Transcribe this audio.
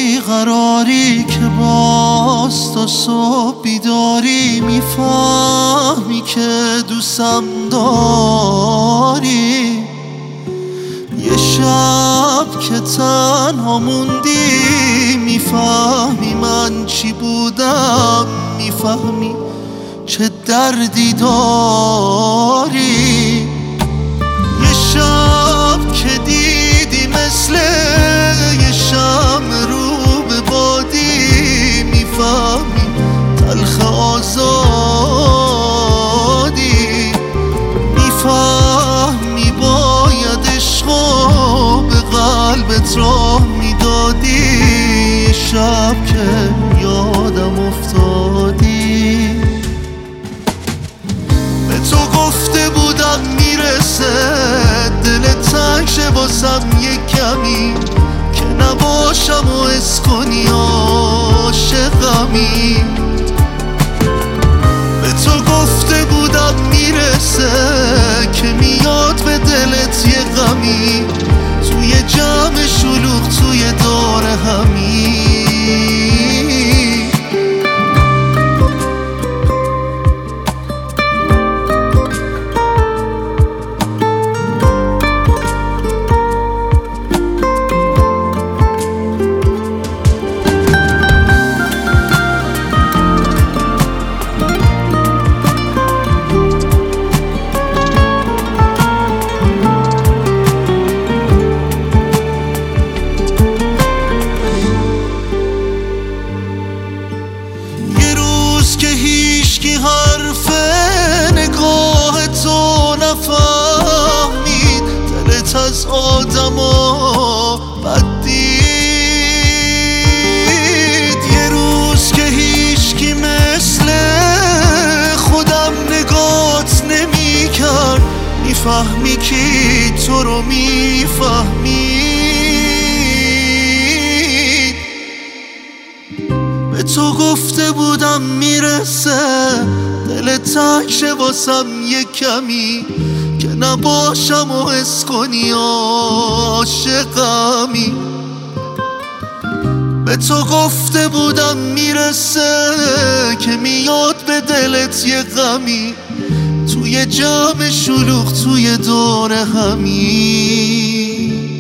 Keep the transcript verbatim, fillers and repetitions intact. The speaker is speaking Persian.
بیقراری که باز تا صبح بیداری، میفهمی که دوستم داری. یه شب که تنها موندی میفهمی من چی بودم، میفهمی چه دردی داری. یه شب که دیدی مثل یه شمع رو به بادی، میفهمی تلخ آزادی. میفهمی باید عشقو به قلبت راه میدادی. یه شب که یادم افتادی، به تو گفته بودم میرسه دلت تنگ شه واسم یه کمی، که نباشم و حس کنی عاشقمی. به تو گفته بودم میرسه که میاد به دلت یه غمی، توی جمع شلوغ توی دور همی. که هیچکی حرف نگاه تو نفهمید، دلت از آدما بد دید. یه روز که هیچکی مثل خودم نگات نمی کرد، میفهمی کی تو رو میفهمید. به تو گفته بودم میرسه دلت تنگ شه واسم یه کمی، که نباشم و حس کنی عاشقمی. به تو گفته بودم میرسه که میاد به دلت یه غمی، توی جمع شلوغ توی دور همی.